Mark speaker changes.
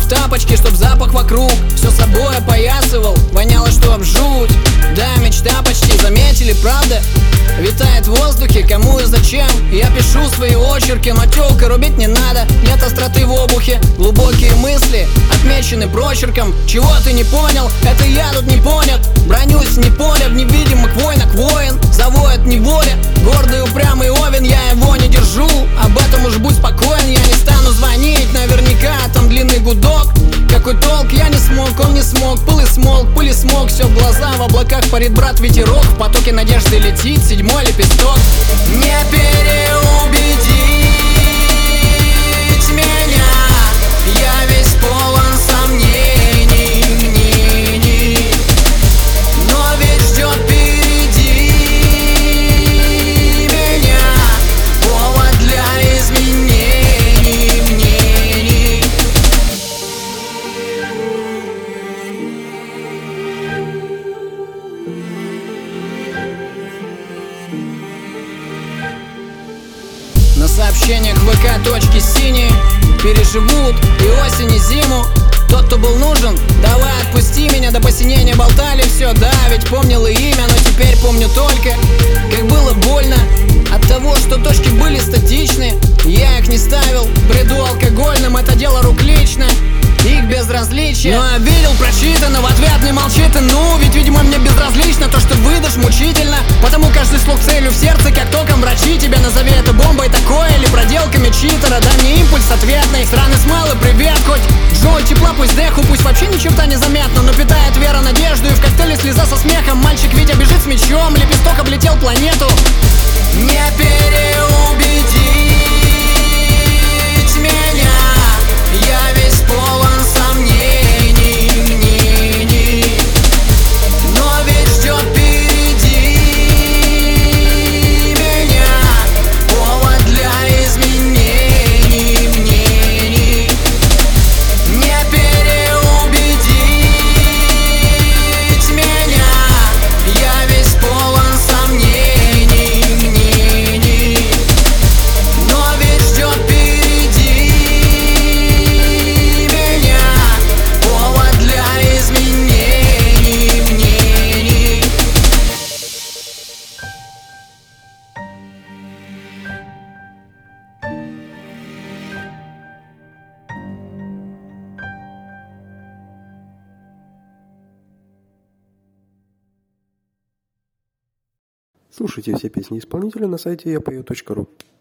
Speaker 1: в тапочке, чтоб запах вокруг все собой опоясывал, воняло, что об жуть. Да, мечта почти, заметили, правда? Витает в воздухе, кому и зачем. Я пишу свои очерки, но тёлка рубить не надо. Нет остроты в обухе, глубокие мысли отмечены прочерком. Чего ты не понял? Это я тут не понят. Бронюсь не поля, в невидимых войнах воин завоет неволя. Гордый упрямый овен, я его не держу. Об этом уж будь спокоен, я не стану звонить. Наверняка там длинный гудок. Какой толк, я не смог, он не смог. Пыл и смог, пыль и смог, все в глаза. В облаках парит брат ветерок. В потоке надежды летит седьмой лепесток. Не переубедить меня, я весь полон сомнений, мнений. Но ведь ждет впереди меня повод для изменений, мнений. На сообщениях ВК точки синие переживут и осень, и зиму. Тот, кто был нужен, давай отпусти меня. До посинения болтали все, да, ведь помнил и имя. Но теперь помню только, как было больно от того, что точки были статичны. Я их не ставил в бреду алкогольным, это дело рук лично, их безразличие. Но я видел прочитано, в ответ не молчит и ну. Ведь, видимо, мне безразлично то, что выдашь мучительно. Потому каждый слог целью в сердце, как током врачи. Тебя назови это бомбой такой или проделками читера. Дай мне импульс ответный, страны смелы, привет. Хоть джой тепла, пусть деху, пусть вообще ни черта не заметно. Но питает вера надежду, и в коктейле слеза со смехом. Мальчик Витя бежит с мечом, лепесток облетел планету. Не переубедить меня, я весь полон сомнений, мнений. Но ведь ждет впереди меня повод для изменений, мнений. Не переубедить меня, я весь полон сомнений, мнений. Но ведь ждет впереди меня повод для изменений, мнений.
Speaker 2: Слушайте все песни исполнителя на сайте yapою.ru.